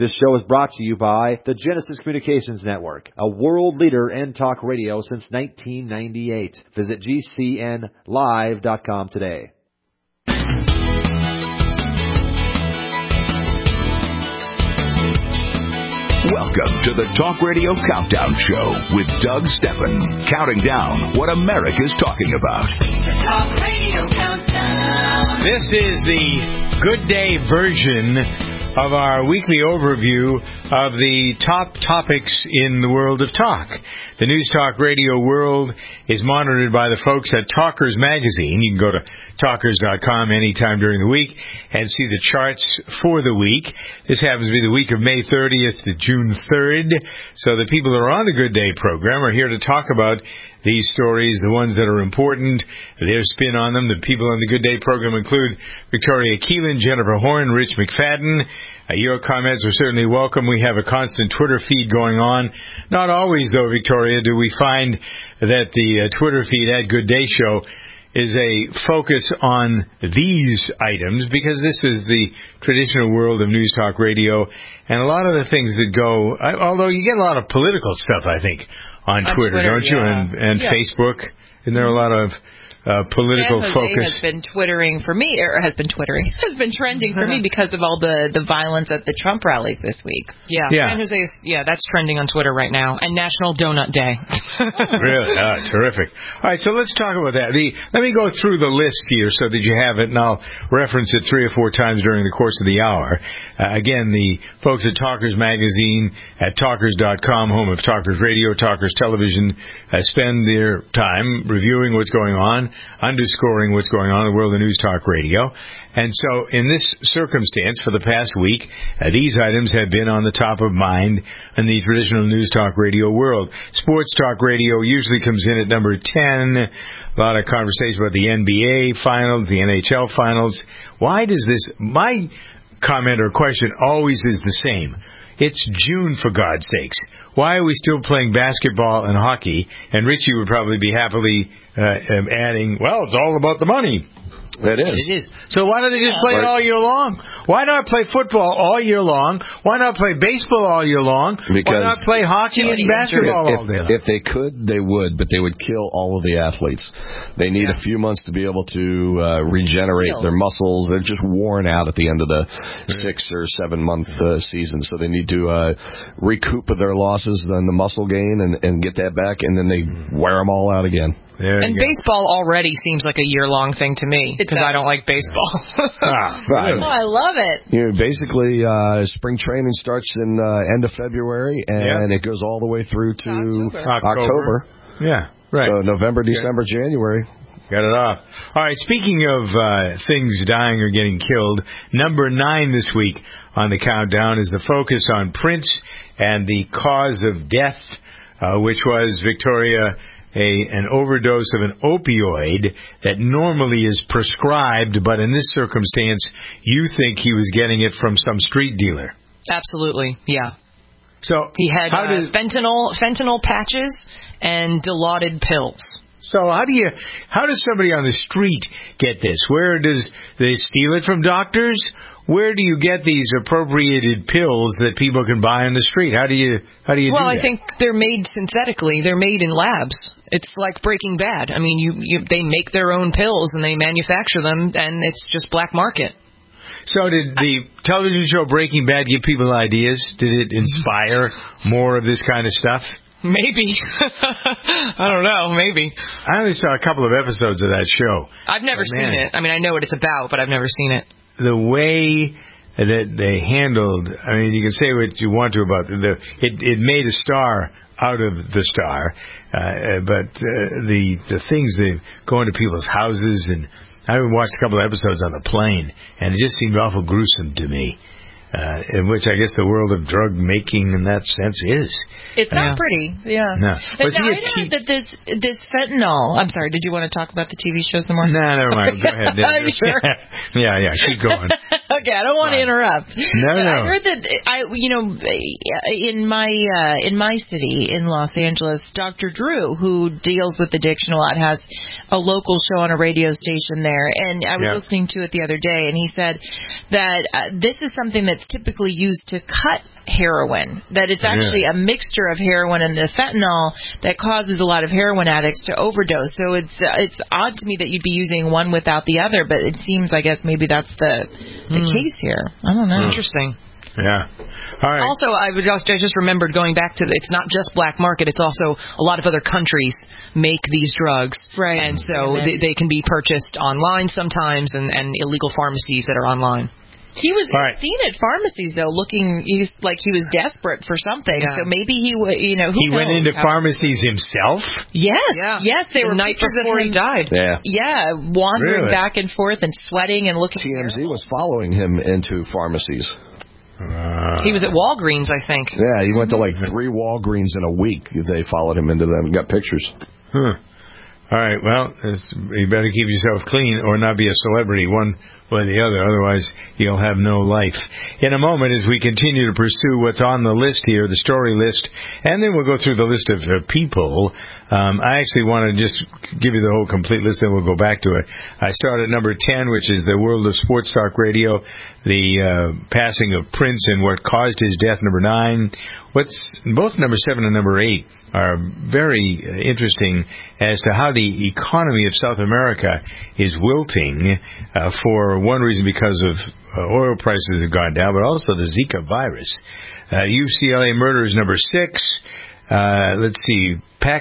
This show is brought to you by the Genesis Communications Network, a world leader in talk radio since 1998. Visit GCNlive.com today. Welcome to the Talk Radio Countdown Show with Doug Steppen, counting down what America's talking about. The Talk Radio Countdown. This is the Good Day version of our weekly overview of the top topics in the world of talk. The News Talk Radio world is monitored by the folks at Talkers Magazine. You can go to talkers.com anytime during the week and see the charts for the week. This happens to be the week of May 30th to June 3rd. So the people that are on the Good Day program are here to talk about these stories, the ones that are important, their spin on them. The people on the Good Day program include Victoria Keelan, Jennifer Horn, Rich McFadden. Your comments are certainly welcome. We have a constant Twitter feed going on. Not always, though, Victoria, do we find that the Twitter feed at Good Day Show is a focus on these items, because this is the traditional world of News Talk Radio, and a lot of the things that go, although you get a lot of political stuff, I think, on Twitter, don't you? Yeah. And Facebook. Isn't there a lot of political focus? Has been twittering for me, or has been trending for me because of all the violence at the Trump rallies this week. Yeah. San Jose that's trending on Twitter right now. And National Donut Day. Really? Terrific. All right, so let's talk about that. Let me go through the list here so that you have it, and I'll reference it 3 or 4 times during the course of the hour. Again, the folks at Talkers Magazine, at Talkers.com, home of Talkers Radio, Talkers Television, spend their time reviewing what's going on, underscoring what's going on in the world of News Talk Radio. And so in this circumstance, for the past week, these items have been on the top of mind in the traditional News Talk Radio world. Sports Talk Radio usually comes in at number 10. A lot of conversation about the NBA finals, the NHL finals. Why does this, my comment or question always is the same. It's June, for God's sakes. Why are we still playing basketball and hockey? And Richie would probably be happily adding, well, it's all about the money. It is. It is. So why don't they just play it all year long? Why not play football all year long? Why not play baseball all year long? Because why not play hockey and basketball all day long? If they could, they would, but they would kill all of the athletes. They need a few months to be able to regenerate their muscles. They're just worn out at the end of the 6 or 7 month season, so they need to recoup their losses on the muscle gain and get that back, and then they wear them all out again. And baseball already seems like a year-long thing to me, because I don't like baseball. Right. Oh, I love it. Basically, spring training starts in end of February, and it goes all the way through to October. Yeah, right. So November, December, January. Got it off. All right, speaking of things dying or getting killed, number 9 this week on the countdown is the focus on Prince and the cause of death, which was, Victoria, an overdose of an opioid that normally is prescribed, but in this circumstance, you think he was getting it from some street dealer. Absolutely, yeah. So he had fentanyl patches and Dilaudid pills. So how does somebody on the street get this? Where does they steal it from doctors? Where do you get these appropriated pills that people can buy on the street? How do you do that? Well, I think they're made synthetically. They're made in labs. It's like Breaking Bad. I mean, they make their own pills and they manufacture them, and it's just black market. So did the television show Breaking Bad give people ideas? Did it inspire more of this kind of stuff? Maybe. I don't know. Maybe. I only saw a couple of episodes of that show. I've never seen it. I mean, I know what it's about, but I've never seen it. The way that they handled, I mean, you can say what you want to about it made a star out of the star, but the things that go into people's houses, and I watched a couple of episodes on the plane, and it just seemed awful gruesome to me. In which I guess the world of drug making in that sense is. It's not pretty, yeah. No. But I know that this fentanyl. I'm sorry, did you want to talk about the TV show some more? No, never mind. Go ahead. Are you sure? Yeah, keep going. Okay, I don't want to interrupt. No. I heard that in my city in Los Angeles, Dr. Drew, who deals with addiction a lot, has a local show on a radio station there, and I was listening to it the other day, and he said that this is something that's typically used to cut heroin, that it's actually a mixture of heroin and the fentanyl that causes a lot of heroin addicts to overdose. So it's odd to me that you'd be using one without the other, but it seems, I guess, maybe that's the case here. I don't know. Interesting. Yeah. All right. Also, I just remembered going back to it's not just black market, it's also a lot of other countries make these drugs. Right. And so they can be purchased online sometimes and illegal pharmacies that are online. He was seen at pharmacies, though, looking like he was desperate for something. Yeah. So maybe he went into pharmacies himself? Yes. They were the night before he died. Yeah, wandering back and forth and sweating and looking. TMZ was following him into pharmacies. He was at Walgreens, I think. Yeah, he went to like 3 Walgreens in a week. They followed him into them and got pictures. Huh. All right, well, you better keep yourself clean or not be a celebrity, one or the other. Otherwise, you'll have no life. In a moment, as we continue to pursue what's on the list here, the story list, and then we'll go through the list of people. I actually want to just give you the whole complete list, then we'll go back to it. I start at number 10, which is the world of sports talk radio, the passing of Prince and what caused his death, number 9. Both number 7 and number 8 are very interesting as to how the economy of South America is wilting, for one reason because of oil prices have gone down, but also the Zika virus. UCLA murders, number 6. Let's see,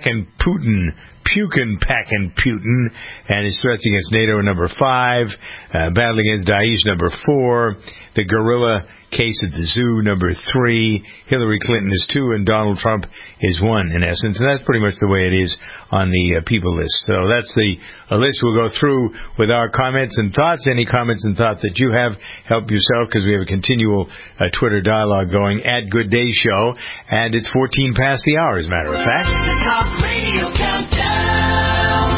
Pukin Packin Putin and his threats against NATO, number 5. Battle against Daesh, number 4. The gorilla case at the zoo, number 3. Hillary Clinton is 2, and Donald Trump is 1, in essence. And that's pretty much the way it is on the people list. So that's the list we'll go through with our comments and thoughts. Any comments and thoughts that you have, help yourself, because we have a continual Twitter dialogue going at Good Day Show. And it's 14 past the hour, as a matter of fact. The Talk Radio Countdown.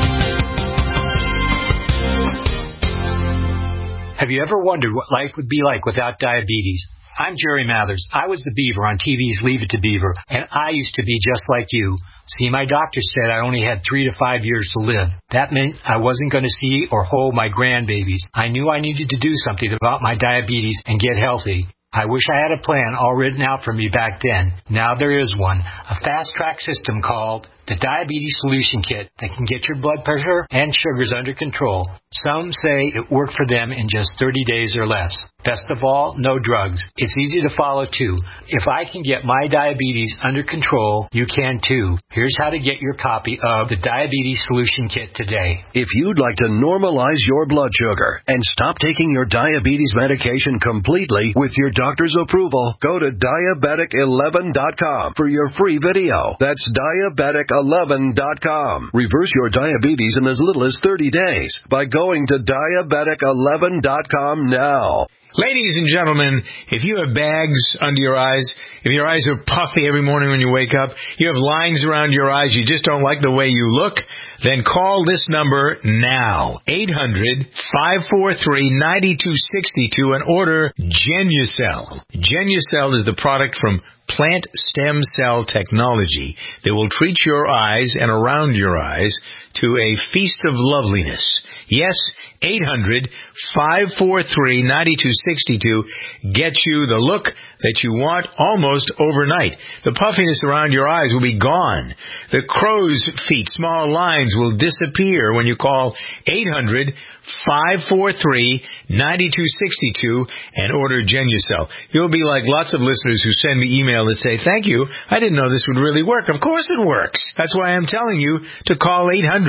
Have you ever wondered what life would be like without diabetes? I'm Jerry Mathers. I was the Beaver on TV's Leave It to Beaver, and I used to be just like you. See, my doctor said I only had 3 to 5 years to live. That meant I wasn't going to see or hold my grandbabies. I knew I needed to do something about my diabetes and get healthy. I wish I had a plan all written out for me back then. Now there is one, a fast-track system called the Diabetes Solution Kit that can get your blood pressure and sugars under control. Some say it worked for them in just 30 days or less. Best of all, no drugs. It's easy to follow, too. If I can get my diabetes under control, you can, too. Here's how to get your copy of the Diabetes Solution Kit today. If you'd like to normalize your blood sugar and stop taking your diabetes medication completely with your doctor's approval, go to Diabetic11.com for your free video. That's Diabetic11.com. Reverse your diabetes in as little as 30 days by going to Diabetic11.com now. Ladies and gentlemen, if you have bags under your eyes, if your eyes are puffy every morning when you wake up, you have lines around your eyes, you just don't like the way you look, then call this number now, 800-543-9262, and order Genucel. Genucel is the product from plant stem cell technology that will treat your eyes and around your eyes to a feast of loveliness. Yes, 800-543-9262 gets you the look that you want almost overnight. The puffiness around your eyes will be gone. The crow's feet, small lines, will disappear when you call 800-543-9262 and order Genucel. You'll be like lots of listeners who send me email that say, thank you, I didn't know this would really work. Of course it works. That's why I'm telling you to call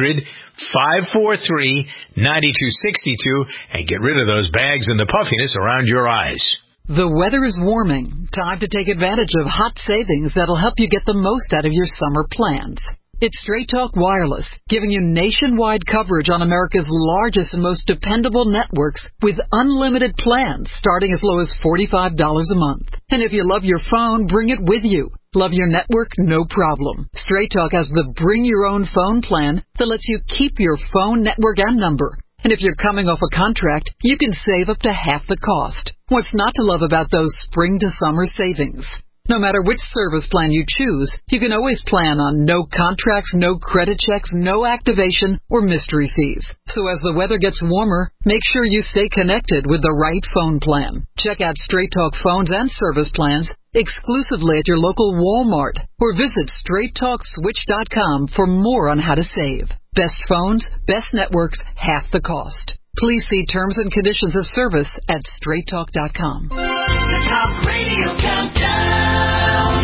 800-543-9262 and get rid of those bags and the puffiness around your eyes. The weather is warming. Time to take advantage of hot savings that'll help you get the most out of your summer plans. It's Straight Talk Wireless, giving you nationwide coverage on America's largest and most dependable networks with unlimited plans starting as low as $45 a month. And if you love your phone, bring it with you. Love your network? No problem. Straight Talk has the Bring Your Own Phone plan that lets you keep your phone, network, and number. And if you're coming off a contract, you can save up to half the cost. What's not to love about those spring to summer savings? No matter which service plan you choose, you can always plan on no contracts, no credit checks, no activation, or mystery fees. So as the weather gets warmer, make sure you stay connected with the right phone plan. Check out Straight Talk phones and service plans exclusively at your local Walmart, or visit StraightTalkSwitch.com for more on how to save. Best phones, best networks, half the cost. Please see terms and conditions of service at StraightTalk.com. The Talk Radio Countdown.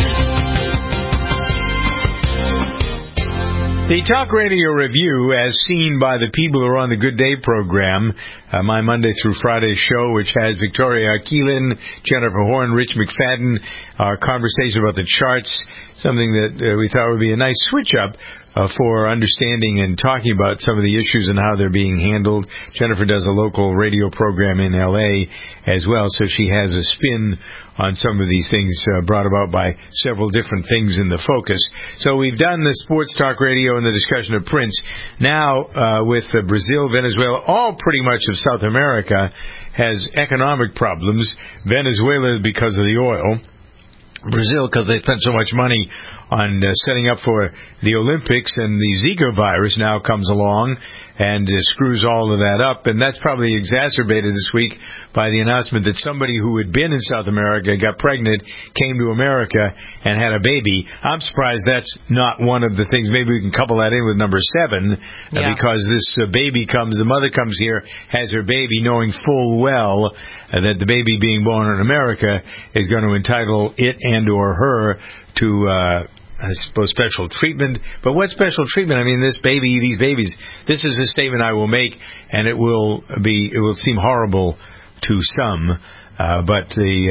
The Talk Radio Review, as seen by the people who are on the Good Day program, my Monday through Friday show, which has Victoria Keelan, Jennifer Horn, Rich McFadden, our conversation about the charts, something that we thought would be a nice switch-up for understanding and talking about some of the issues and how they're being handled. Jennifer does a local radio program in L.A. as well, so she has a spin on some of these things brought about by several different things in the focus. So we've done the sports talk radio and the discussion of Prince. Now, with Brazil, Venezuela, all pretty much of South America has economic problems. Venezuela because of the oil. Brazil because they spent so much money on setting up for the Olympics, and the Zika virus now comes along and screws all of that up. And that's probably exacerbated this week by the announcement that somebody who had been in South America, got pregnant, came to America and had a baby. I'm surprised that's not one of the things. Maybe we can couple that in with number 7, because this the mother comes here, has her baby, knowing full well that the baby being born in America is going to entitle it and or her to I suppose special treatment. But what special treatment? I mean, these babies, this is a statement I will make, and it will seem horrible to some, but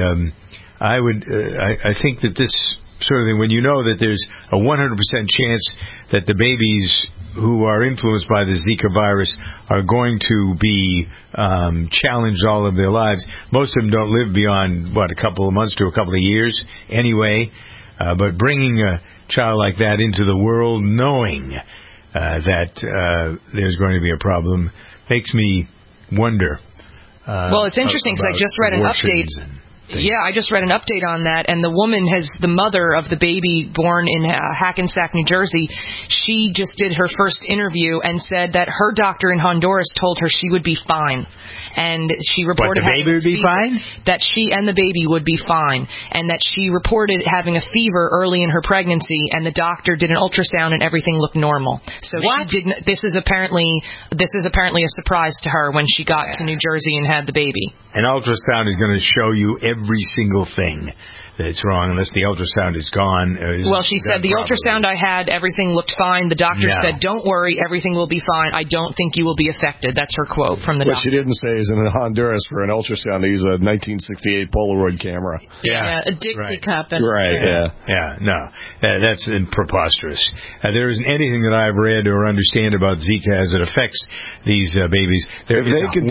I think that this sort of thing, when you know that there's a 100% chance that the babies who are influenced by the Zika virus are going to be challenged all of their lives. Most of them don't live beyond, a couple of months to a couple of years anyway. But bringing a child like that into the world, knowing that there's going to be a problem, makes me wonder. Well, it's interesting because I just read an update. Yeah, I just read an update on that, and the mother of the baby born in Hackensack, New Jersey, she just did her first interview and said that her doctor in Honduras told her she would be fine. And she reported the baby would be fine? That she and the baby would be fine, and that she reported having a fever early in her pregnancy, and the doctor did an ultrasound and everything looked normal. So what? She didn't. This is apparently a surprise to her when she got to New Jersey and had the baby. An ultrasound is going to show you every single thing that's wrong, unless the ultrasound is gone. Well, she said, the ultrasound I had, everything looked fine. The doctor said, don't worry, everything will be fine. I don't think you will be affected. That's her quote from the doctor. What she didn't say is in Honduras for an ultrasound, they use a 1968 Polaroid camera. Yeah, a Dixie cup. Right, no. That's preposterous. There isn't anything that I've read or understand about Zika as it affects these babies. There is a 100%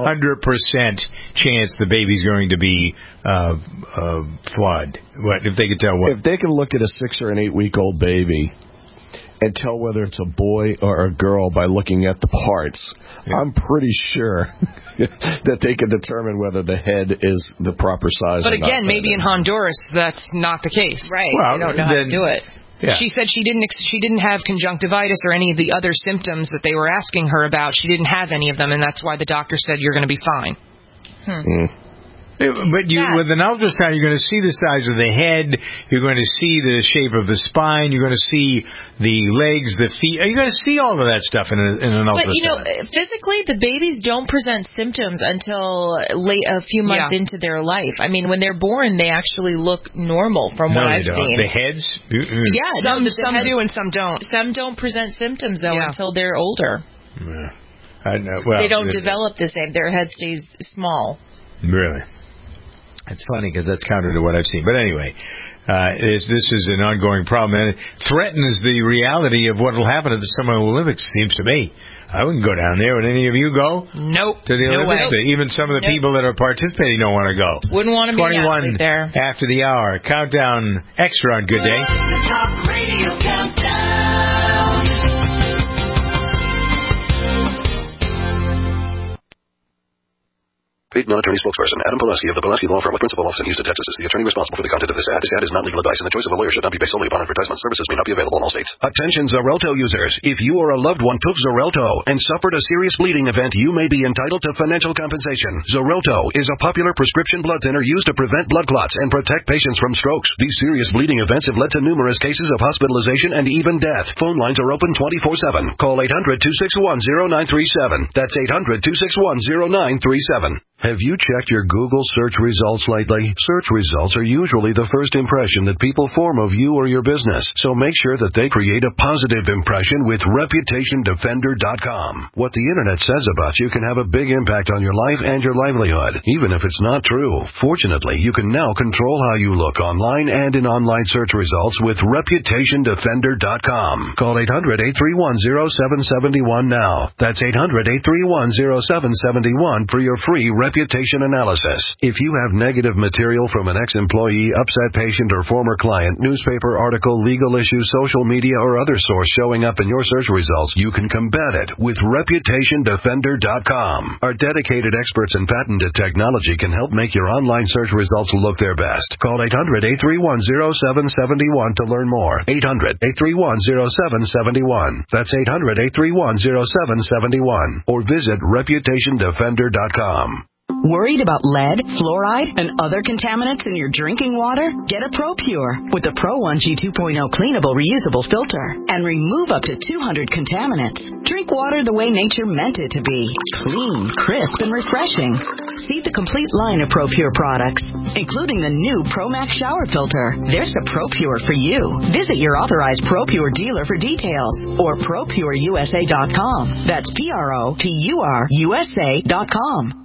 chance the baby's going to be flawed. What if they could tell what? If they can look at a 6 or an 8-week-old baby and tell whether it's a boy or a girl by looking at the parts, I'm pretty sure that they can determine whether the head is the proper size. But or again, not. maybe in Honduras that's not the case. Right. Well, they don't know how to do it. Yeah. She said she didn't have conjunctivitis or any of the other symptoms that they were asking her about. She didn't have any of them, and that's why the doctor said you're going to be fine. But with an ultrasound, you're going to see the size of the head. You're going to see the shape of the spine. You're going to see the legs, the feet. You're going to see all of that stuff in an ultrasound. But, physically, the babies don't present symptoms until a few months into their life. I mean, when they're born, they actually look normal from what I've seen. The heads? Yeah, some do and some don't. Some don't present symptoms, though, until they're older. They don't develop the same. Their head stays small. Really? It's funny because that's counter to what I've seen. But anyway, this is an ongoing problem, and it threatens the reality of what will happen at the Summer Olympics, seems to me. I wouldn't go down there. Would any of you go? Nope. To the Olympics? Way. Even some of the people that are participating don't want to go. Wouldn't want to be an athlete there. After the hour. Countdown extra on Good Day. The Talk Radio Countdown. Paid non-attorney spokesperson Adam Pulaski of the Pulaski Law Firm with principal office in Houston, Texas is the attorney responsible for the content of this ad. This ad is not legal advice, and the choice of a lawyer should not be based solely upon advertisement. Services may not be available in all states. Attention Xarelto users. If you or a loved one took Xarelto and suffered a serious bleeding event, you may be entitled to financial compensation. Xarelto is a popular prescription blood thinner used to prevent blood clots and protect patients from strokes. These serious bleeding events have led to numerous cases of hospitalization and even death. Phone lines are open 24/7. Call 800-261-0937. That's 800-261-0937. Have you checked your Google search results lately? Search results are usually the first impression that people form of you or your business, so make sure that they create a positive impression with ReputationDefender.com. What the Internet says about you can have a big impact on your life and your livelihood, even if it's not true. Fortunately, you can now control how you look online and in online search results with ReputationDefender.com. Call 800-831-0771 now. That's 800-831-0771 for your free reputation analysis. If you have negative material from an ex-employee, upset patient, or former client, newspaper article, legal issue, social media, or other source showing up in your search results, you can combat it with ReputationDefender.com. Our dedicated experts in patented technology can help make your online search results look their best. Call 800-831-0771 to learn more. 800-831-0771. That's 800-831-0771. Or visit ReputationDefender.com. Worried about lead, fluoride, and other contaminants in your drinking water? Get a ProPure with the Pro 1G 2.0 cleanable reusable filter and remove up to 200 contaminants. Drink water the way nature meant it to be. Clean, crisp, and refreshing. See the complete line of ProPure products, including the new ProMax shower filter. There's a ProPure for you. Visit your authorized ProPure dealer for details or ProPureUSA.com. That's ProPureUSA.com.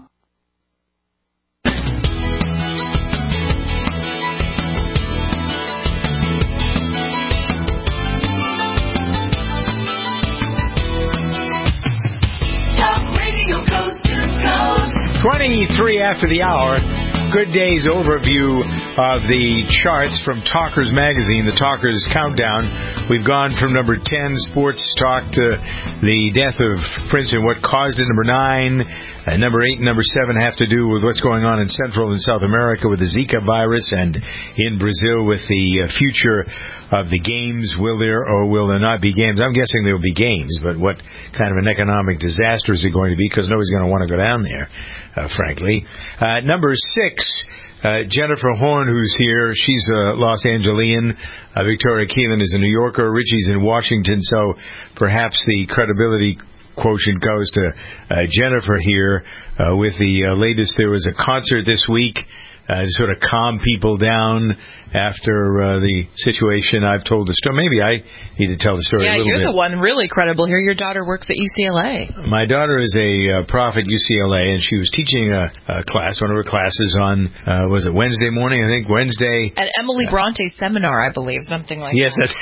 Talk Radio Coast to Coast. 23 after the hour. Good day's overview of the charts from Talkers Magazine, the Talkers Countdown. We've gone from number 10, sports talk, to the death of Prince and what caused it. Number 9, number 8 and number 7 have to do with what's going on in Central and South America with the Zika virus, and in Brazil with the future of the games. Will there or will there not be games? I'm guessing there will be games, but what kind of an economic disaster is it going to be? Because nobody's going to want to go down there, frankly. Number 6, Jennifer Horn, who's here. She's a Los Angelian. Victoria Keelan is a New Yorker. Richie's in Washington, so perhaps the credibility quotient goes to Jennifer here with the latest. There was a concert this week to sort of calm people down after the situation. I've told the story. Maybe I need to tell the story a little bit. Yeah, you're the one really credible here. Your daughter works at UCLA. My daughter is a prof at UCLA, and she was teaching a class, one of her classes on, was it Wednesday morning? I think Wednesday. At Emily Bronte's seminar, I believe, something like yes, that.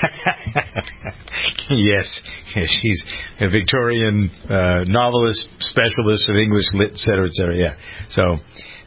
Yes, she's a Victorian novelist, specialist of English lit, et cetera, yeah. So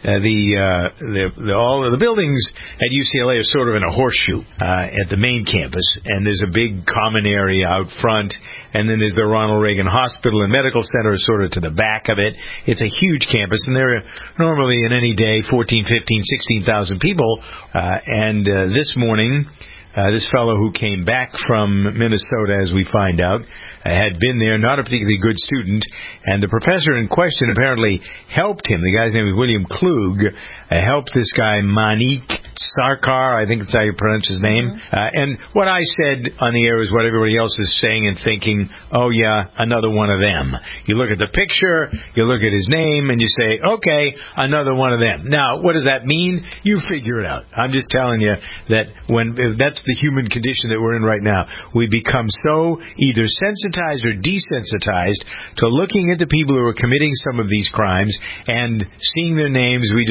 all of the buildings at UCLA are sort of in a horseshoe at the main campus, and there's a big common area out front, and then there's the Ronald Reagan Hospital and Medical Center sort of to the back of it. It's a huge campus, and there are normally in any day 14, 15, 16,000 people, and this morning this fellow who came back from Minnesota, as we find out, had been there, not a particularly good student, and the professor in question apparently helped him. The guy's name is William Klug. Helped this guy, Manik Sarkar, I think that's how you pronounce his name. And what I said on the air is what everybody else is saying and thinking, oh yeah, another one of them. You look at the picture, you look at his name, and you say, okay, another one of them. Now, what does that mean? You figure it out. I'm just telling you that that's the human condition that we're in right now. We become so either sensitized or desensitized to looking at the people who are committing some of these crimes and seeing their names. We just draw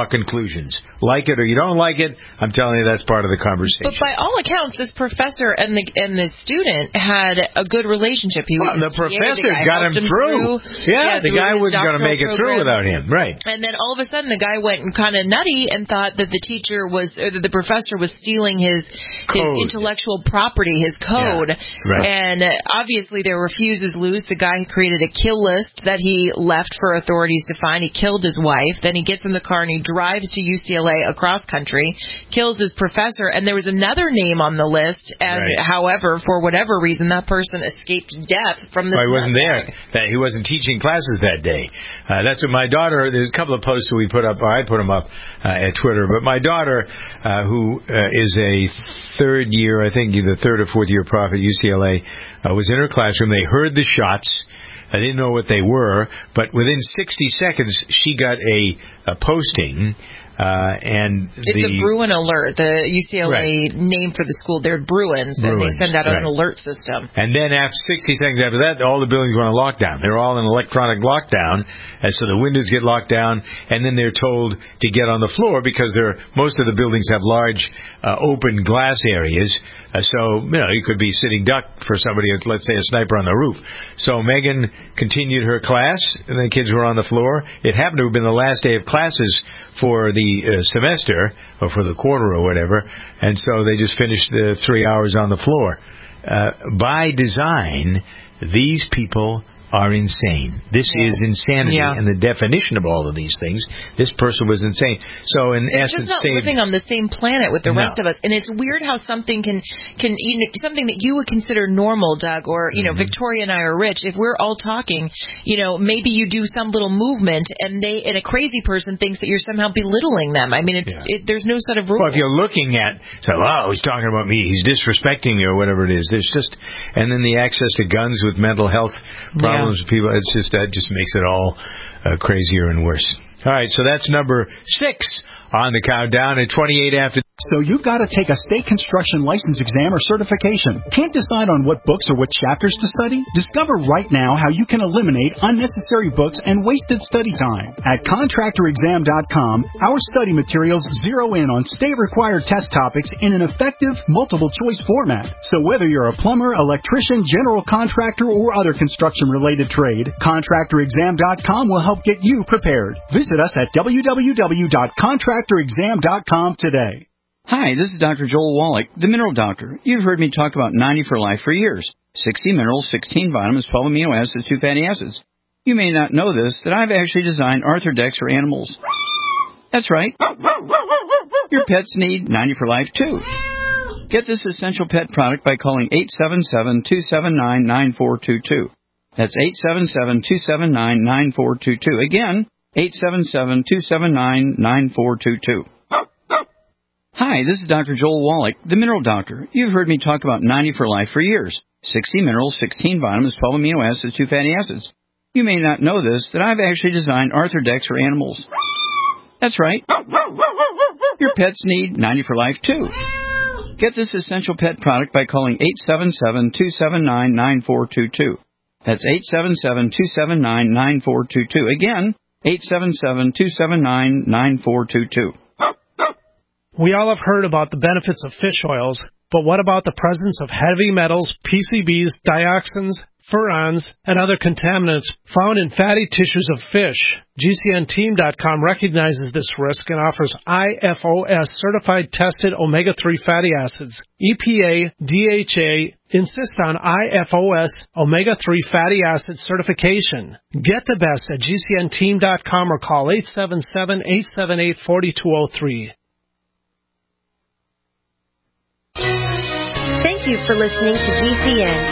conclusions. Like it or you don't like it, I'm telling you that's part of the conversation. But by all accounts, this professor and the student had a good relationship. The professor got him through. Yeah, the guy wasn't going to make it through without him. Right. And then all of a sudden, the guy went kind of nutty and thought that the professor was stealing his intellectual property, his code. Yeah, right. And obviously, there were fuses loose. The guy created a kill list that he left for authorities to find. He killed his wife. Then he gets in the car and he drives to UCLA across country, kills his professor. And there was another name on the list. And however, for whatever reason, that person escaped death from the. He wasn't there. He wasn't teaching classes that day. That's what my daughter. There's a couple of posts that we put up. Or I put them up at Twitter. But my daughter, who is a third year, I think either third or fourth year prof at UCLA, was in her classroom. They heard the shots. I didn't know what they were, but within 60 seconds, she got a posting. It's a Bruin alert. The UCLA name for the school, they're Bruins, and they send out an alert system. And then after 60 seconds after that, all the buildings were on lockdown. They're all in electronic lockdown, and so the windows get locked down, and then they're told to get on the floor because most of the buildings have large open glass areas. So, you could be sitting duck for somebody, let's say a sniper on the roof. So Megan continued her class, and the kids were on the floor. It happened to have been the last day of classes for the semester, or for the quarter or whatever, and so they just finished the 3 hours on the floor. By design, these people are insane. This is insanity, and the definition of all of these things, this person was insane. So in essence, just not living on the same planet with the rest of us. And it's weird how something can something that you would consider normal, Doug, or Victoria and I are rich. If we're all talking, maybe you do some little movement, and a crazy person thinks that you're somehow belittling them. I mean, there's no set of rules. Well, if you're looking at, he's talking about me, he's disrespecting me, or whatever it is. There's just, and then the access to guns with mental health problems. People, that just makes it all crazier and worse. All right, so that's number 6 on the countdown at 28 after. So you've got to take a state construction license exam or certification. Can't decide on what books or what chapters to study? Discover right now how you can eliminate unnecessary books and wasted study time. At contractorexam.com, our study materials zero in on state-required test topics in an effective, multiple-choice format. So whether you're a plumber, electrician, general contractor, or other construction-related trade, contractorexam.com will help get you prepared. Visit us at www.contractorexam.com today. Hi, this is Dr. Joel Wallach, the Mineral Doctor. You've heard me talk about 90 for Life for years. 60 minerals, 16 vitamins, 12 amino acids, 2 fatty acids. You may not know this, that I've actually designed Arthrodex for animals. That's right. Your pets need 90 for Life, too. Get this essential pet product by calling 877-279-9422. That's 877-279-9422. Again, 877-279-9422. Hi, this is Dr. Joel Wallach, the Mineral Doctor. You've heard me talk about 90 for Life for years. 60 minerals, 16 vitamins, 12 amino acids, 2 fatty acids. You may not know this, that I've actually designed Arthrodex for animals. That's right. Your pets need 90 for Life, too. Get this essential pet product by calling 877-279-9422. That's 877-279-9422. Again, 877-279-9422. We all have heard about the benefits of fish oils, but what about the presence of heavy metals, PCBs, dioxins, furans, and other contaminants found in fatty tissues of fish? GCNteam.com recognizes this risk and offers IFOS certified tested omega-3 fatty acids. EPA, DHA insist on IFOS omega-3 fatty acid certification. Get the best at GCNteam.com or call 877-878-4203. Thank you for listening to GCN.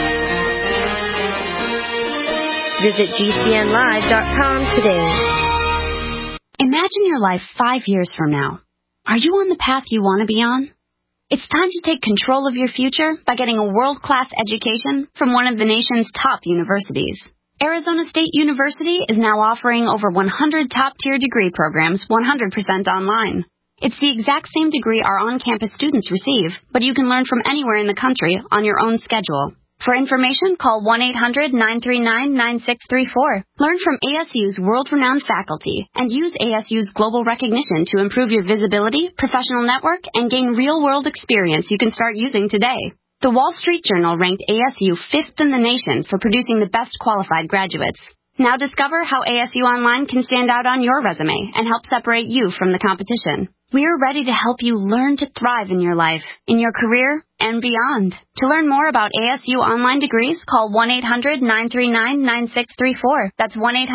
Visit GCNlive.com today. Imagine your life 5 years from now. Are you on the path you want to be on? It's time to take control of your future by getting a world-class education from one of the nation's top universities. Arizona State University is now offering over 100 top-tier degree programs 100% online. It's the exact same degree our on-campus students receive, but you can learn from anywhere in the country on your own schedule. For information, call 1-800-939-9634. Learn from ASU's world-renowned faculty and use ASU's global recognition to improve your visibility, professional network, and gain real-world experience you can start using today. The Wall Street Journal ranked ASU 5th in the nation for producing the best qualified graduates. Now discover how ASU Online can stand out on your resume and help separate you from the competition. We're ready to help you learn to thrive in your life, in your career, and beyond. To learn more about ASU online degrees, call 1-800-939-9634. That's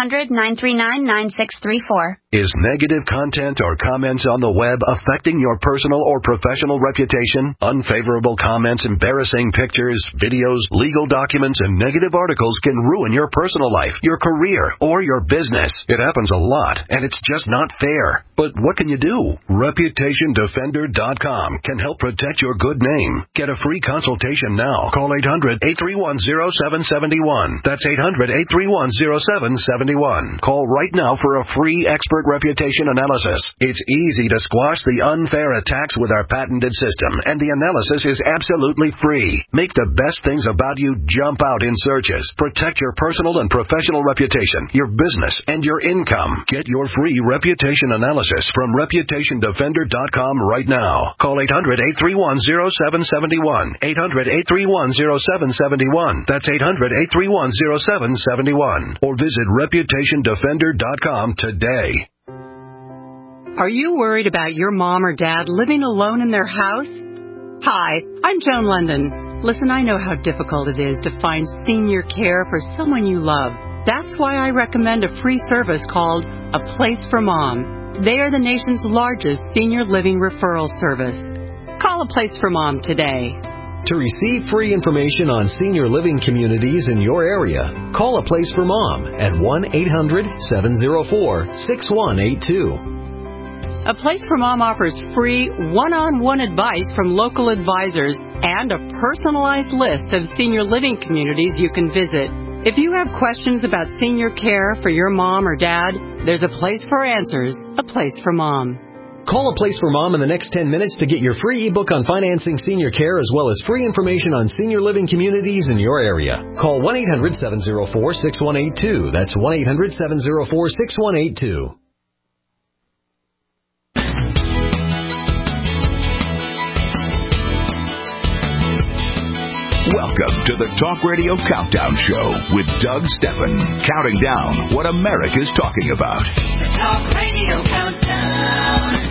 1-800-939-9634. Is negative content or comments on the web affecting your personal or professional reputation? Unfavorable comments, embarrassing pictures, videos, legal documents, and negative articles can ruin your personal life, your career, or your business. It happens a lot, and it's just not fair. But what can you do? ReputationDefender.com can help protect your good name. Get a free consultation now. Call 800-831-0771. That's 800-831-0771. Call right now for a free expert reputation analysis. It's easy to squash the unfair attacks with our patented system, and the analysis is absolutely free. Make the best things about you jump out in searches. Protect your personal and professional reputation, your business, and your income. Get your free reputation analysis from ReputationDefender.com right now. Call 800-831-0771. 800-831-0771. That's 800-831-0771. Or visit ReputationDefender.com today. Are you worried about your mom or dad living alone in their house? Hi, I'm Joan London. Listen, I know how difficult it is to find senior care for someone you love. That's why I recommend a free service called A Place for Mom. They are the nation's largest senior living referral service. Call A Place for Mom today. To receive free information on senior living communities in your area, call A Place for Mom at 1-800-704-6182. A Place for Mom offers free one-on-one advice from local advisors and a personalized list of senior living communities you can visit. If you have questions about senior care for your mom or dad, there's a place for answers, A Place for Mom. Call A Place for Mom in the next 10 minutes to get your free ebook on financing senior care as well as free information on senior living communities in your area. Call 1-800-704-6182. That's 1-800-704-6182. Welcome to the Talk Radio Countdown Show with Doug Steffen, counting down what America's talking about. The Talk Radio Countdown.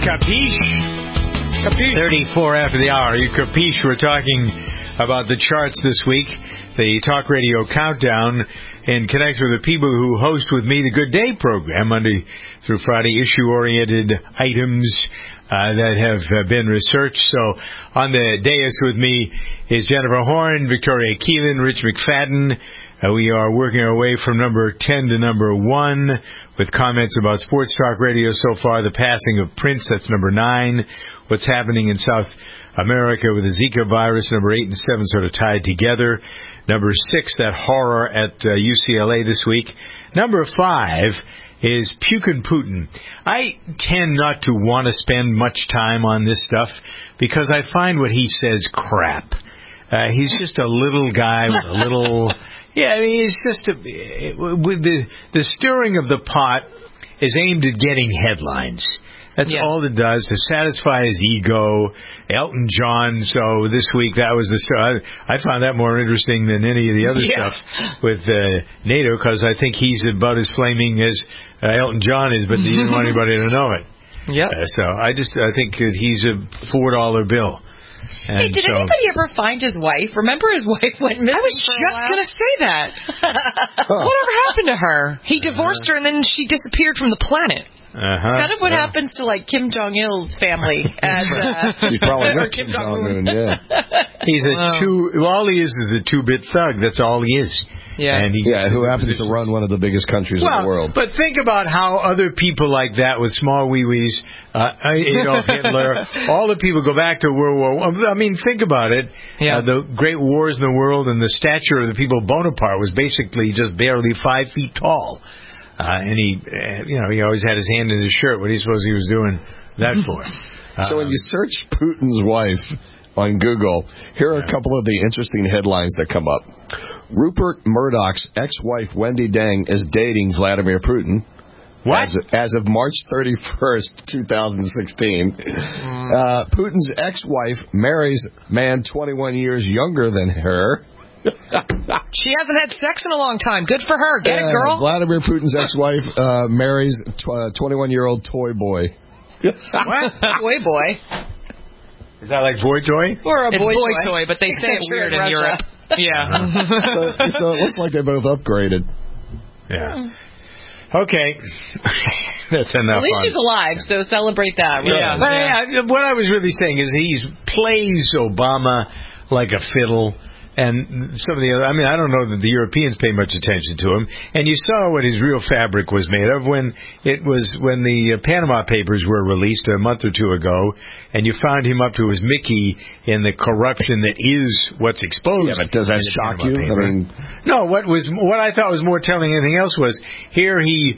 Capiche? 34 after the hour. You capiche? We're talking about the charts this week, the Talk Radio Countdown, in connection with the people who host with me the Good Day program, Monday through Friday, issue-oriented items that have been researched. So on the dais with me is Jennifer Horn, Victoria Keelan, Rich McFadden. We are working our way from number 10 to number 1 with comments about Sports Talk Radio so far. The passing of Prince, that's number 9. What's happening in South America with the Zika virus, number 8 and 7 sort of tied together. Number 6, that horror at UCLA this week. Number 5 is Pukin Putin. I tend not to want to spend much time on this stuff because I find what he says crap. He's just a little guy with a little... Yeah, I mean, it's just with the stirring of the pot is aimed at getting headlines. That's all it does, to satisfy his ego. Elton John, so this week that was the story. I found that more interesting than any of the other stuff with NATO, because I think he's about as flaming as Elton John is, but he didn't want anybody to know it. Yeah. So I think that he's a $4 bill. And hey, did anybody ever find his wife? Remember his wife went missing? I was just going to say that. Whatever happened to her? He divorced her and then she disappeared from the planet. Kind of what happens to like Kim Jong-il's family. He probably met Kim Jong-un, He's all he is a two-bit thug. That's all he is. Yeah, and who happens to run one of the biggest countries in the world. But think about how other people like that with small wee-wees, Adolf Hitler, all the people go back to World War I. I mean, think about it. Yeah. The great wars in the world and the stature of the people of Bonaparte was basically just barely 5 feet tall. And he always had his hand in his shirt. What do you suppose he was doing that for? So when you search Putin's wife on Google, here are a couple of the interesting headlines that come up. Rupert Murdoch's ex-wife, Wendy Deng, is dating Vladimir Putin. What? As of March 31st, 2016. Putin's ex-wife marries man 21 years younger than her. She hasn't had sex in a long time. Good for her. Get it, girl. Vladimir Putin's ex-wife marries 21-year-old toy boy. What? Toy boy? Is that like boy toy? Or a boy toy, but they say it's weird in Europe. Yeah. so it looks like they both upgraded. Yeah. Okay. That's enough. At least she's alive, so celebrate that. Right? Yeah. What I was really saying is he plays Obama like a fiddle. And some of the other, I mean, I don't know that the Europeans pay much attention to him. And you saw what his real fabric was made of when the Panama Papers were released a month or two ago, and you found him up to his Mickey in the corruption that is what's exposed. Yeah, but does that shock you? I mean, no. What I thought was more telling than anything else was here he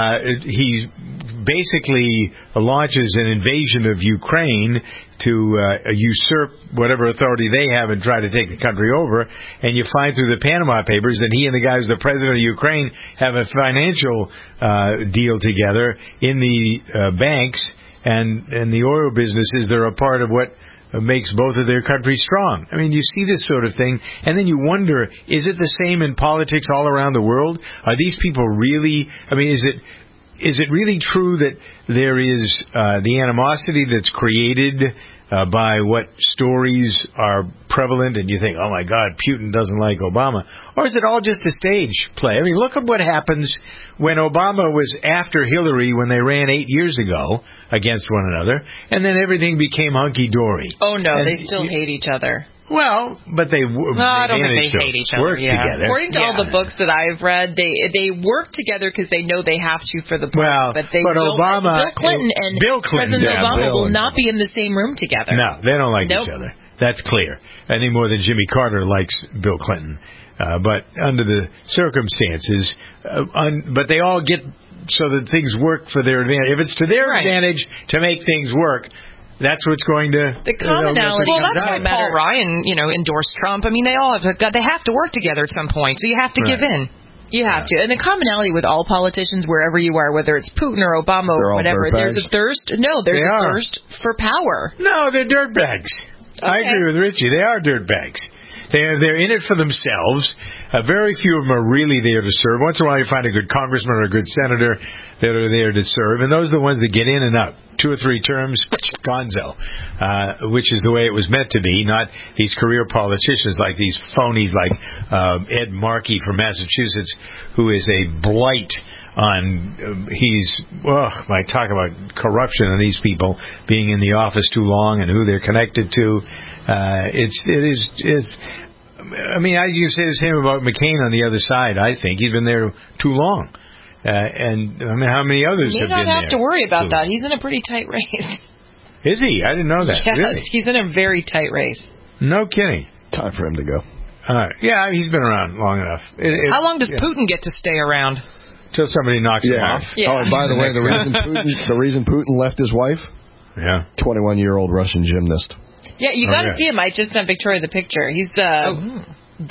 basically launches an invasion of Ukraine to usurp whatever authority they have and try to take the country over. And you find through the Panama Papers that he and the guy who's the president of Ukraine have a financial deal together in the banks and the oil businesses. They're a part of what makes both of their countries strong. I mean, you see this sort of thing, and then you wonder, is it the same in politics all around the world? Are these people really, I mean, is it really true that there is the animosity that's created by what stories are prevalent, and you think, oh my God, Putin doesn't like Obama? Or is it all just a stage play? I mean, look at what happens when Obama was after Hillary when they ran 8 years ago against one another, and then everything became hunky-dory. Oh no, they still hate each other. Well, but I don't think they hate each other. Together. According to all the books that I've read, they work together because they know they have to for the party. But Obama, Bill Clinton and President Obama will not be in the same room together. No, they don't like each other. That's clear. Any more than Jimmy Carter likes Bill Clinton. But under the circumstances, but they all get so that things work for their advantage. If it's to their advantage to make things work, that's what's going to the commonality. Well, that's why Paul Ryan, endorsed Trump. I mean, they have to work together at some point, so you have to give in. You have to. And the commonality with all politicians, wherever you are, whether it's Putin or Obama or whatever, there's a thirst. No, there's a thirst for power. No, they're dirtbags. Okay. I agree with Richie. They are dirtbags. They're in it for themselves. Very few of them are really there to serve. Once in a while you find a good congressman or a good senator that are there to serve, and those are the ones that get in and out. 2 or 3 terms, gonzo, which is the way it was meant to be, not these career politicians like these phonies like Ed Markey from Massachusetts, who is a blight on talk about corruption and these people being in the office too long and who they're connected to. I mean, you can say the same about McCain on the other side. I think he's been there too long, and I mean, how many others have been there? You don't have to worry about that. He's in a pretty tight race. Is he? I didn't know that. Yes, really? He's in a very tight race. No kidding. Time for him to go. Yeah, he's been around long enough. How long does Putin get to stay around? Till somebody knocks him off. Yeah. Oh, and by the way, the reason Putin left his wife? 21-year-old Russian gymnast. Yeah, you got to see him. I just sent Victoria the picture. He's Really? Is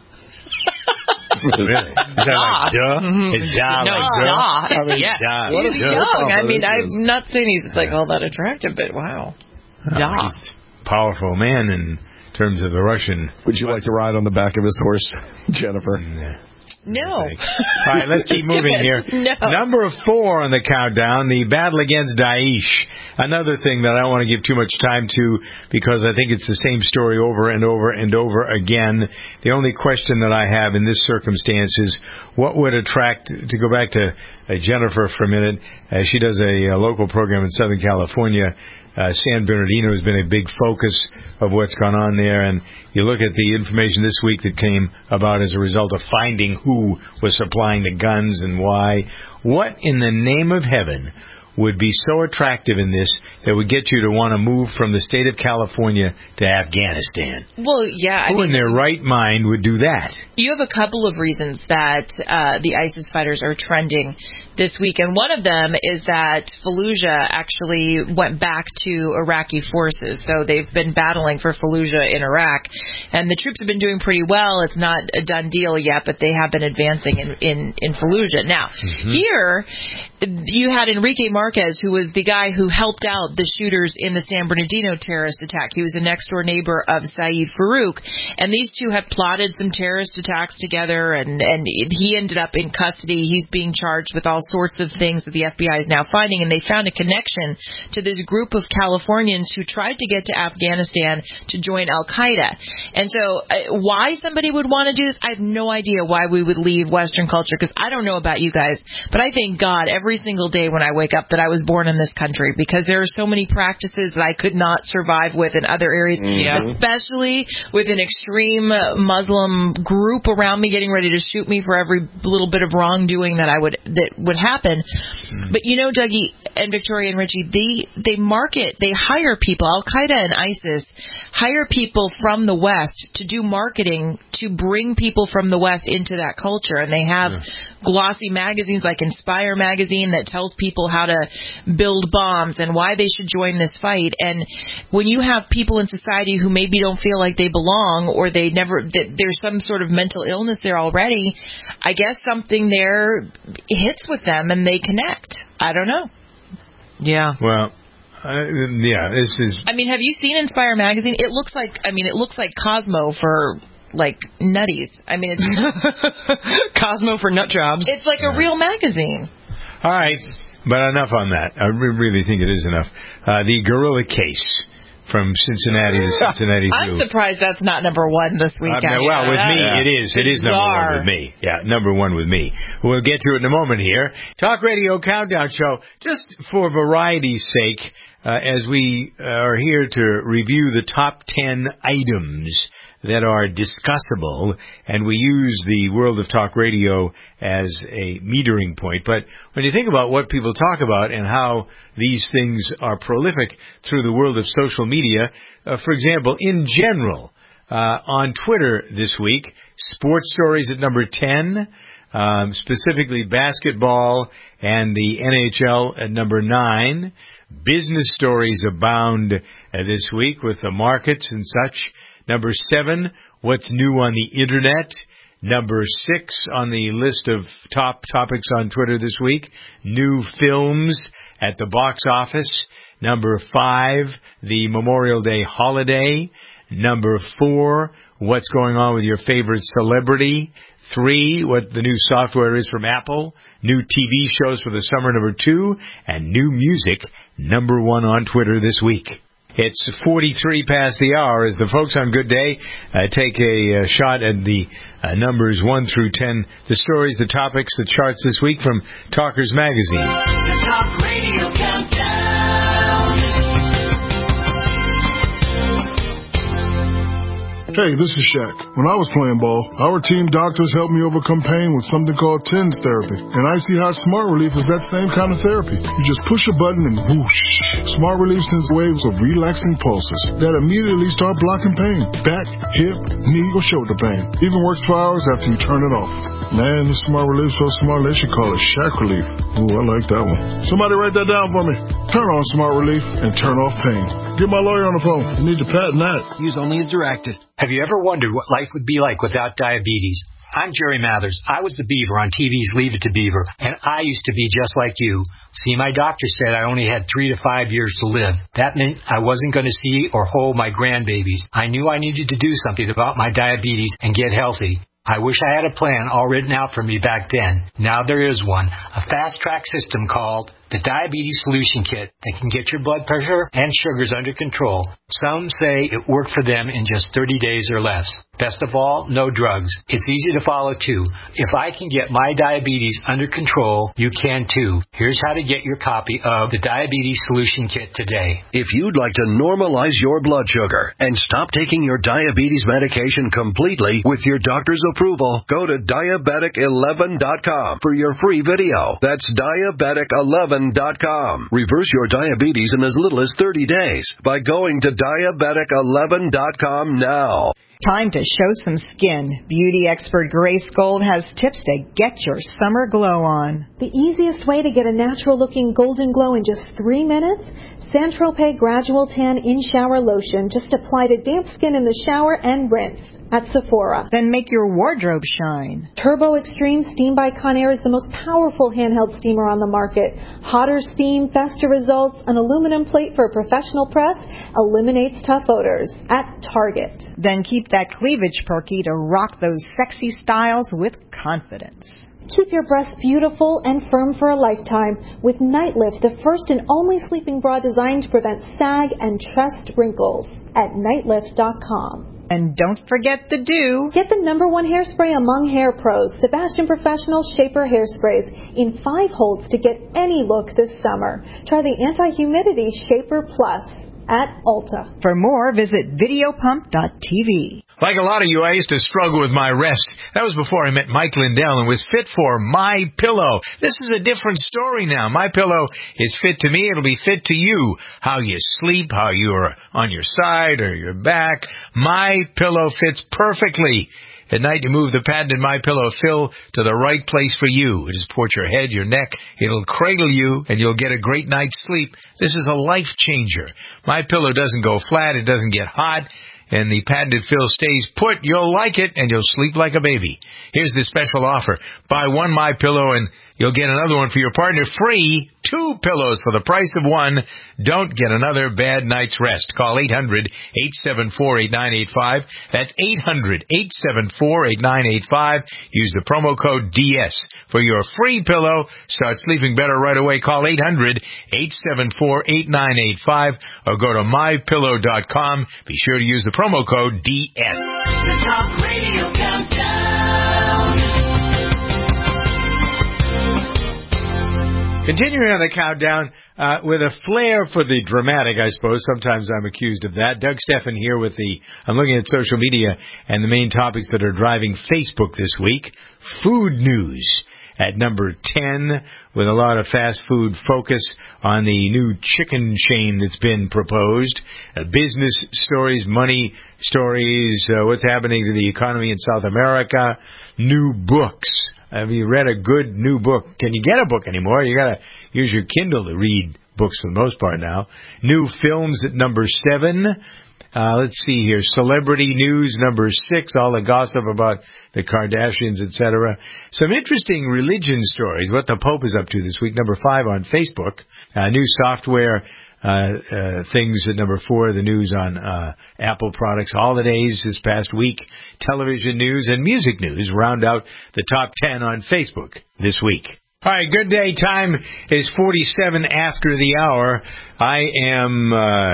that like duh? Is duh like duh? Yes. He's young. I mean, I'm not saying he's like all that attractive, but wow. He's a powerful man in terms of the Russian. Would you like to ride on the back of his horse, Jennifer? No. All right, let's keep moving here. No. Number 4 on the countdown, the battle against Daesh. Another thing that I don't want to give too much time to because I think it's the same story over and over and over again. The only question that I have in this circumstance is what would attract, to go back to Jennifer for a minute, she does a local program in Southern California. San Bernardino has been a big focus of what's gone on there, and you look at the information this week that came about as a result of finding who was supplying the guns and why. What in the name of heaven would be so attractive in this that would get you to want to move from the state of California to Afghanistan? Well, yeah. Who in their right mind would do that? You have a couple of reasons that the ISIS fighters are trending this week, and one of them is that Fallujah actually went back to Iraqi forces. So they've been battling for Fallujah in Iraq, and the troops have been doing pretty well. It's not a done deal yet, but they have been advancing in Fallujah. Now, here you had Enrique Marquez, who was the guy who helped out the shooters in the San Bernardino terrorist attack. He was a next-door neighbor of Saeed Farouk, and these two had plotted some terrorist attacks together, and he ended up in custody. He's being charged with all sorts of things that the FBI is now finding, and they found a connection to this group of Californians who tried to get to Afghanistan to join Al-Qaeda. And so why somebody would want to do this, I have no idea why we would leave Western culture, because I don't know about you guys, but I thank God every single day when I wake up that I was born in this country, because there are so many practices that I could not survive with in other areas, especially with an extreme Muslim group around me getting ready to shoot me for every little bit of wrongdoing that would happen. But you know, Dougie and Victoria and Richie, they hire people. Al-Qaeda and ISIS hire people from the West to do marketing to bring people from the West into that culture, and they have glossy magazines like Inspire magazine that tells people how to build bombs and why they should join this fight. And when you have people in society who maybe don't feel like they belong, or there's some sort of mental illness there already, I guess something there hits with them and they connect. I don't know. Yeah. Well, this is. I mean, have you seen Inspire magazine? It looks like Cosmo for like nutties. I mean, it's Cosmo for nut jobs. It's like a real magazine. All right, but enough on that. I really think it is enough. The gorilla case from Cincinnati to Cincinnati Zoo. I'm surprised that's not number one this week. Well, with me, it is. It is number one with me. Yeah, number one with me. We'll get to it in a moment here. Talk Radio Countdown Show, just for variety's sake, as we are here to review the top 10 items that are discussable, and we use the World of Talk Radio as a metering point. But when you think about what people talk about and how these things are prolific through the world of social media, for example, in general, on Twitter this week, sports stories at number 10, specifically basketball and the NHL at number 9. Business stories abound this week with the markets and such. Number 7, what's new on the Internet. Number 6 on the list of top topics on Twitter this week, new films at the box office. Number 5, the Memorial Day holiday. Number 4, what's going on with your favorite celebrity. 3, what the new software is from Apple. New TV shows for the summer, number 2. And new music, number 1 on Twitter this week. It's 43 past the hour as the folks on Good Day take a shot at the numbers 1 through 10, the stories, the topics, the charts this week from Talkers Magazine. The Talk Radio Countdown. Hey, this is Shaq. When I was playing ball, our team doctors helped me overcome pain with something called TENS therapy. And Icy Hot Smart Relief is that same kind of therapy. You just push a button and whoosh. Smart Relief sends waves of relaxing pulses that immediately start blocking pain. Back, hip, knee, or shoulder pain. Even works for hours after you turn it off. Man, this Smart Relief so smart they should call it Shaq Relief. Ooh, I like that one. Somebody write that down for me. Turn on Smart Relief and turn off pain. Get my lawyer on the phone. You need to patent that. Use only as directed. Have you ever wondered what life would be like without diabetes? I'm Jerry Mathers. I was the Beaver on TV's Leave It to Beaver, and I used to be just like you. See, my doctor said I only had 3 to 5 years to live. That meant I wasn't going to see or hold my grandbabies. I knew I needed to do something about my diabetes and get healthy. I wish I had a plan all written out for me back then. Now there is one, a fast-track system called the Diabetes Solution Kit that can get your blood pressure and sugars under control. Some say it worked for them in just 30 days or less. Best of all, no drugs. It's easy to follow, too. If I can get my diabetes under control, you can, too. Here's how to get your copy of the Diabetes Solution Kit today. If you'd like to normalize your blood sugar and stop taking your diabetes medication completely with your doctor's approval, go to diabetic11.com for your free video. That's diabetic11.com Diabetic11.com. Reverse your diabetes in as little as 30 days by going to Diabetic11.com now. Time to show some skin. Beauty expert Grace Gold has tips to get your summer glow on. The easiest way to get a natural-looking golden glow in just 3 minutes? Saint-Tropez Gradual Tan In-Shower Lotion. Just apply to damp skin in the shower and rinse. At Sephora. Then make your wardrobe shine. Turbo Extreme Steam by Conair is the most powerful handheld steamer on the market. Hotter steam, faster results, an aluminum plate for a professional press, eliminates tough odors. At Target. Then keep that cleavage perky to rock those sexy styles with confidence. Keep your breasts beautiful and firm for a lifetime with Nightlift, the first and only sleeping bra designed to prevent sag and chest wrinkles. At nightlift.com. And don't forget the dew. Get the #1 hairspray among hair pros, Sebastian Professional Shaper Hairsprays, in 5 holds to get any look this summer. Try the Anti-Humidity Shaper Plus at Ulta. For more, visit videopump.tv. Like a lot of you, I used to struggle with my rest. That was before I met Mike Lindell and was fit for MyPillow. This is a different story now. MyPillow is fit to me. It'll be fit to you. How you sleep, how you're on your side or your back. MyPillow fits perfectly. At night, you move the patented MyPillow fill to the right place for you. It supports your head, your neck. It'll cradle you, and you'll get a great night's sleep. This is a life changer. MyPillow doesn't go flat. It doesn't get hot. And the patented fill stays put. You'll like it, and you'll sleep like a baby. Here's the special offer. Buy 1 MyPillow, and you'll get another one for your partner free. 2 pillows for the price of 1. Don't get another bad night's rest. Call 800-874-8985. That's 800-874-8985. Use the promo code DS for your free pillow. Start sleeping better right away. Call 800-874-8985 or go to mypillow.com. Be sure to use the promo code DS. The Talk Radio Countdown. Continuing on the countdown, with a flair for the dramatic, I suppose. Sometimes I'm accused of that. Doug Steffen here with I'm looking at social media and the main topics that are driving Facebook this week. Food news at number 10, with a lot of fast food focus on the new chicken chain that's been proposed. Business stories, money stories, what's happening to the economy in South America, new books. Have you read a good new book? Can you get a book anymore? You gotta use your Kindle to read books for the most part now. New films at number 7. Let's see here. Celebrity news, number 6. All the gossip about the Kardashians, etc. Some interesting religion stories. What the Pope is up to this week. Number 5 on Facebook. New software things at number 4, the news on Apple products, holidays this past week, television news, and music news round out the top 10 on Facebook this week. All right, good day. Time is 47 after the hour. I am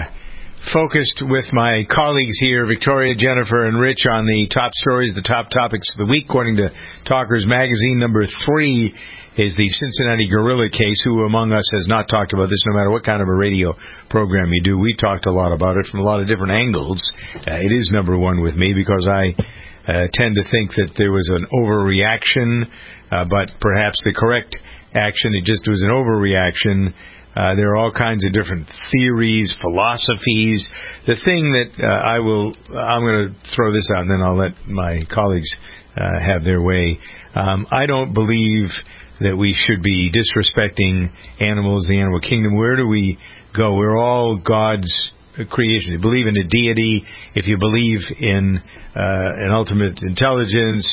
focused with my colleagues here, Victoria, Jennifer, and Rich, on the top stories, the top topics of the week. According to Talkers Magazine, number 3 is the Cincinnati gorilla case. Who among us has not talked about this, no matter what kind of a radio program you do? We talked a lot about it from a lot of different angles. It is number 1 with me because I tend to think that there was an overreaction, but perhaps the correct action, it just was an overreaction. There are all kinds of different theories, philosophies. The thing that I'm going to throw this out and then I'll let my colleagues have their way. I don't believe that we should be disrespecting animals, the animal kingdom. Where do we go? We're all God's creation. You believe in a deity. If you believe in an ultimate intelligence,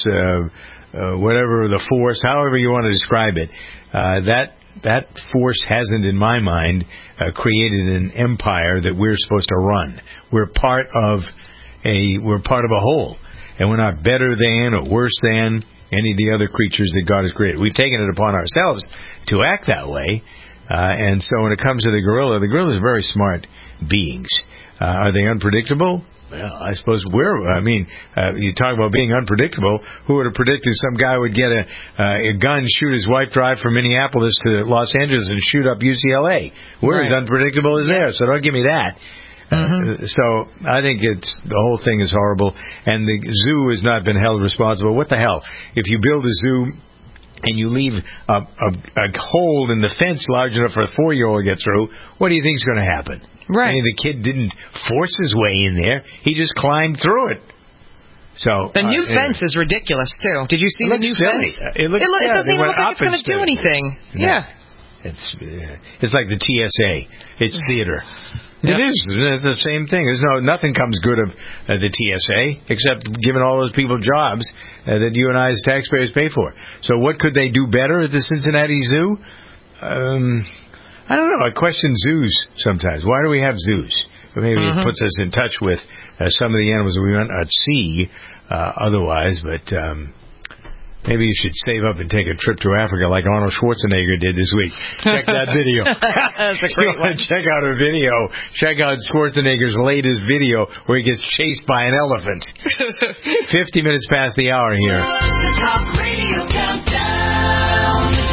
whatever the force, however you want to describe it, that force hasn't, in my mind, created an empire that we're supposed to run. We're part of a whole, and we're not better than or worse than any of the other creatures that God has created. We've taken it upon ourselves to act that way, and so when it comes to the gorillas are very smart beings. Are they unpredictable? Well, I suppose you talk about being unpredictable. Who would have predicted some guy would get a gun, shoot his wife, drive from Minneapolis to Los Angeles, and shoot up UCLA? We're as unpredictable as there, so don't give me that. So I think the whole thing is horrible, and the zoo has not been held responsible. What the hell? If you build a zoo and you leave a hole in the fence large enough for a 4-year-old to get through, what do you think is going to happen? Right. I mean, the kid didn't force his way in there. He just climbed through it. So the new fence is ridiculous, too. Did you see the new fence? It doesn't even look like it's going to do anything. No. Yeah. It's like the TSA. It's theater. Yep. It is. It's the same thing. Nothing comes good of the TSA except giving all those people jobs that you and I as taxpayers pay for. So what could they do better at the Cincinnati Zoo? I don't know. I question zoos sometimes. Why do we have zoos? Maybe it puts us in touch with some of the animals we might not see otherwise, but maybe you should save up and take a trip to Africa like Arnold Schwarzenegger did this week. Check that video. That's a great one. Check out a video. Check out Schwarzenegger's latest video where he gets chased by an elephant. 50 minutes past the hour here. The Talk Radio Countdown.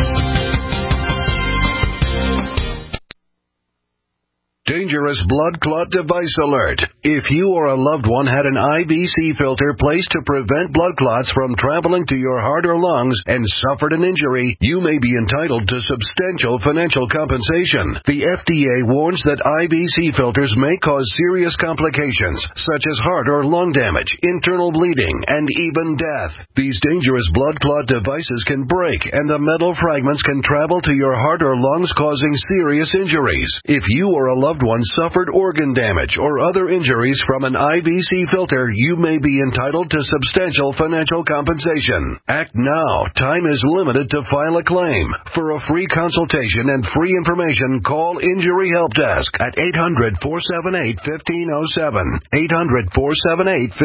Dangerous blood clot device alert. If you or a loved one had an IVC filter placed to prevent blood clots from traveling to your heart or lungs and suffered an injury, you may be entitled to substantial financial compensation. The FDA warns that IVC filters may cause serious complications, such as heart or lung damage, internal bleeding, and even death. These dangerous blood clot devices can break, and the metal fragments can travel to your heart or lungs, causing serious injuries. If you or a loved one suffered organ damage or other injuries from an IVC filter, you may be entitled to substantial financial compensation. Act now. Time is limited to file a claim. For a free consultation and free information, call Injury Help Desk at 800-478-1507. 800-478-1507.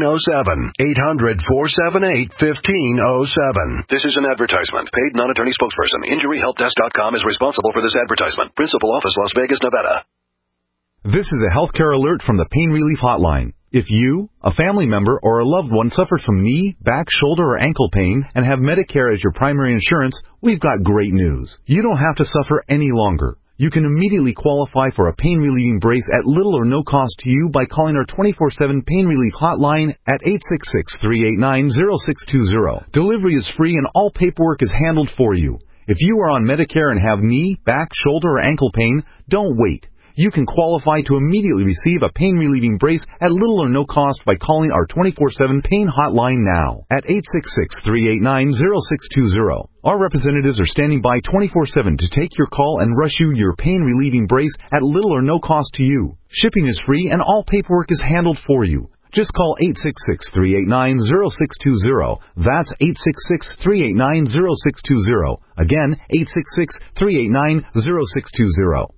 800-478-1507. This is an advertisement. Paid non-attorney spokesperson. InjuryHelpDesk.com is responsible for this advertisement. Principal office, Las Vegas, Nevada. This is a healthcare alert from the Pain Relief Hotline. If you, a family member, or a loved one suffers from knee, back, shoulder, or ankle pain and have Medicare as your primary insurance, we've got great news. You don't have to suffer any longer. You can immediately qualify for a pain-relieving brace at little or no cost to you by calling our 24/7 Pain Relief Hotline at 866-389-0620. Delivery is free and all paperwork is handled for you. If you are on Medicare and have knee, back, shoulder, or ankle pain, don't wait. You can qualify to immediately receive a pain-relieving brace at little or no cost by calling our 24/7 Pain Hotline now at 866-389-0620. Our representatives are standing by 24/7 to take your call and rush you your pain-relieving brace at little or no cost to you. Shipping is free and all paperwork is handled for you. Just call 866-389-0620. That's 866-389-0620. Again, 866-389-0620.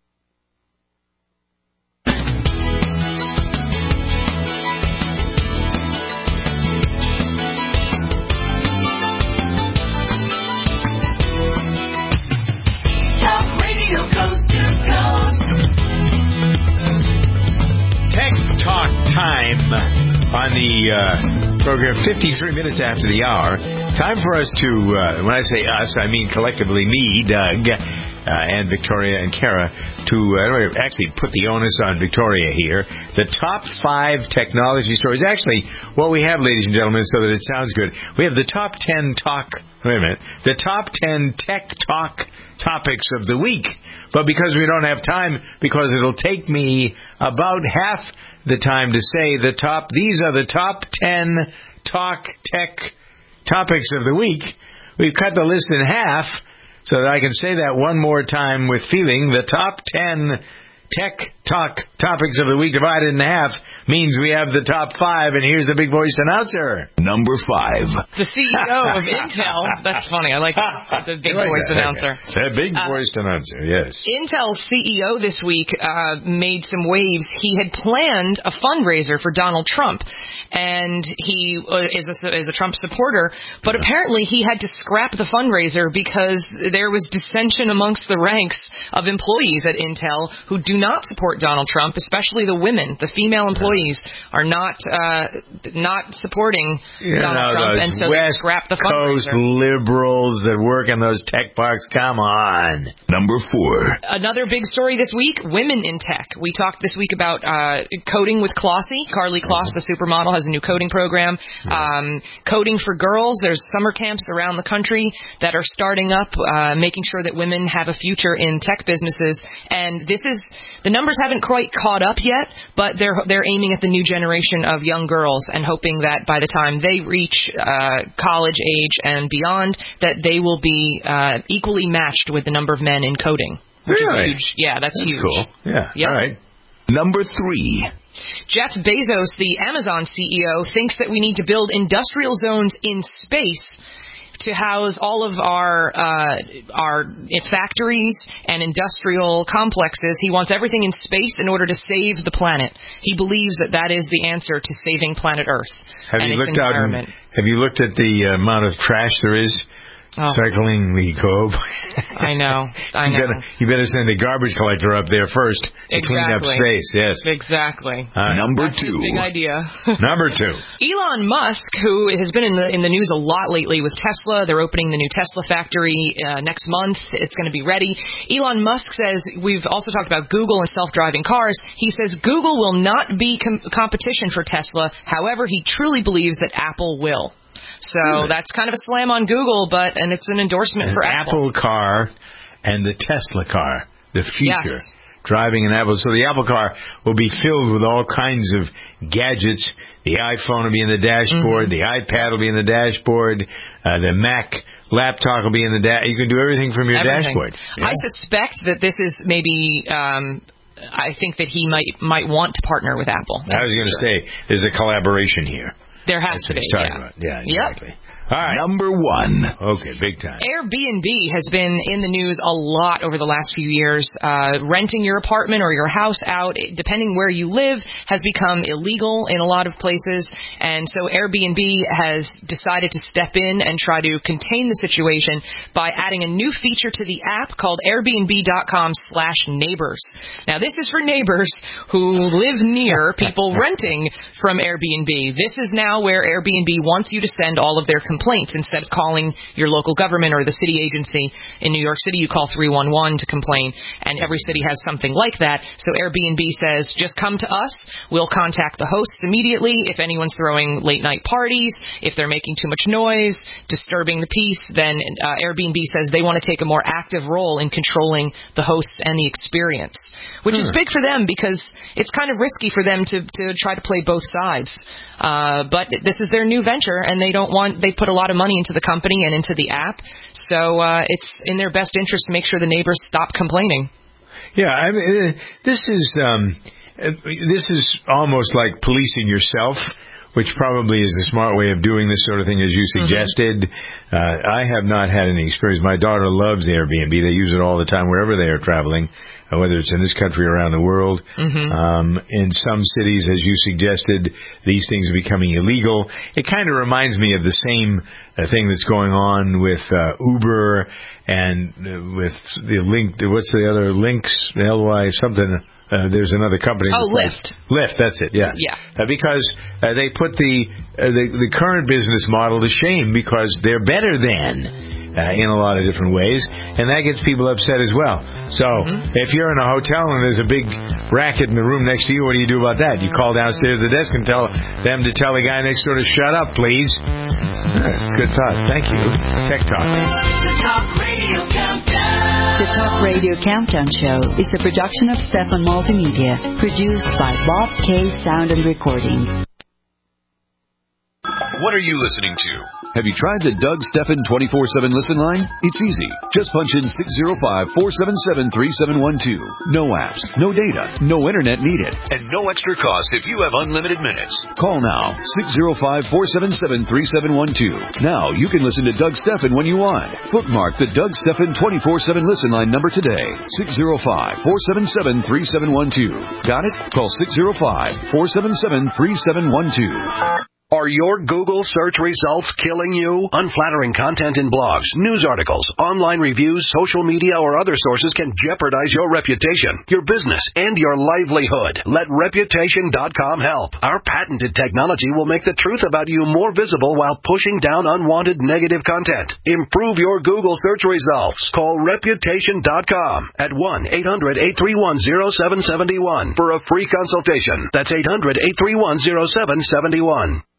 Talk time on the program, 53 minutes after the hour. Time for us to, when I say us, I mean collectively me, Doug, and Victoria and Kara, to actually put the onus on Victoria here. The top 5 technology stories. Actually, what we have, ladies and gentlemen, so that it sounds good, we have the top 10 the top 10 tech talk topics of the week. But because we don't have time, because it'll take me about half the time to say these are the top 10 talk tech topics of the week, we've cut the list in half so that I can say that one more time with feeling. The top 10 tech talk topics of the week divided in half means we have the top 5, and here's the big voice announcer. Number 5. The CEO of Intel. That's funny. I like the big voice announcer. The big voice announcer, yes. Intel's CEO this week made some waves. He had planned a fundraiser for Donald Trump, and he is a Trump supporter, but apparently he had to scrap the fundraiser because there was dissension amongst the ranks of employees at Intel who do do not support Donald Trump, especially the women. The female employees are not supporting Donald Trump, and so they scrap the fundraiser. Coast liberals that work in those tech parks, come on. Number 4. Another big story this week, women in tech. We talked this week about coding with Clossie. Carly Kloss, the supermodel, has a new coding program. Coding for girls. There's summer camps around the country that are starting up, making sure that women have a future in tech businesses. And the numbers haven't quite caught up yet, but they're aiming at the new generation of young girls and hoping that by the time they reach college age and beyond, that they will be equally matched with the number of men in coding. Which is huge. Yeah, that's huge. Cool. Yeah. Yep. All right. Number 3. Jeff Bezos, the Amazon CEO, thinks that we need to build industrial zones in space to house all of our factories and industrial complexes. He wants everything in space in order to save the planet. He believes that is the answer to saving planet Earth and its environment. Have you looked at the amount of trash there is circling the globe? I know. You better send a garbage collector up there first to clean up space. Yes. Exactly. Number 2. That's his big idea. Number 2. Elon Musk, who has been in the news a lot lately with Tesla. They're opening the new Tesla factory next month. It's going to be ready. Elon Musk says, we've also talked about Google and self-driving cars. He says Google will not be competition for Tesla. However, he truly believes that Apple will. So that's kind of a slam on Google, and it's an endorsement for Apple. Apple car and the Tesla car, the future. Yes. Driving an Apple. So the Apple car will be filled with all kinds of gadgets. The iPhone will be in the dashboard. The iPad will be in the dashboard. The Mac laptop will be in the dashboard. You can do everything from your dashboard. Yeah. I suspect that this is maybe... I think that he might want to partner with Apple. I was going to say, there's a collaboration here. There has to be. Yeah, exactly. Yep. All right. Number 1. Okay, big time. Airbnb has been in the news a lot over the last few years. Renting your apartment or your house out, depending where you live, has become illegal in a lot of places. And so Airbnb has decided to step in and try to contain the situation by adding a new feature to the app called Airbnb.com/neighbors. Now, this is for neighbors who live near people renting from Airbnb. This is now where Airbnb wants you to send all of their complaints. Instead of calling your local government or the city agency in New York City, you call 311 to complain, and every city has something like that. So Airbnb says, just come to us. We'll contact the hosts immediately. If anyone's throwing late-night parties, if they're making too much noise, disturbing the peace, then Airbnb says they want to take a more active role in controlling the hosts and the experience, which is big for them because it's kind of risky for them to try to play both sides. But this is their new venture, and they put a lot of money into the company and into the app, so it's in their best interest to make sure the neighbors stop complaining. Yeah, I mean, this is almost like policing yourself, which probably is a smart way of doing this sort of thing, as you suggested. I have not had any experience. My daughter loves Airbnb. They use it all the time wherever they are traveling, whether it's in this country or around the world. In some cities, as you suggested, these things are becoming illegal. It kind of reminds me of the same thing that's going on with Uber and with the Link. What's the other Links? LY something. There's another company. Lyft. Lyft, that's it. Yeah. Because they put the current business model to shame because they're better than. In a lot of different ways, and that gets people upset as well. So, if you're in a hotel and there's a big racket in the room next to you, what do you do about that? You call downstairs to the desk and tell them to tell the guy next door to shut up, please. Good thoughts. Thank you. Tech Talk. The Talk Radio Countdown. The Talk Radio Countdown Show is a production of Stefan Multimedia, produced by Bob K. Sound and Recording. What are you listening to? Have you tried the Doug Stephan 24/7 listen line? It's easy. Just punch in 605-477-3712. No apps, no data, no internet needed, and no extra cost if you have unlimited minutes. Call now, 605-477-3712. Now you can listen to Doug Stephan when you want. Bookmark the Doug Stephan 24/7 listen line number today, 605-477-3712. Got it? Call 605-477-3712. Are your Google search results killing you? Unflattering content in blogs, news articles, online reviews, social media, or other sources can jeopardize your reputation, your business, and your livelihood. Let Reputation.com help. Our patented technology will make the truth about you more visible while pushing down unwanted negative content. Improve your Google search results. Call Reputation.com at 1-800-831-0771 for a free consultation. That's 800-831-0771.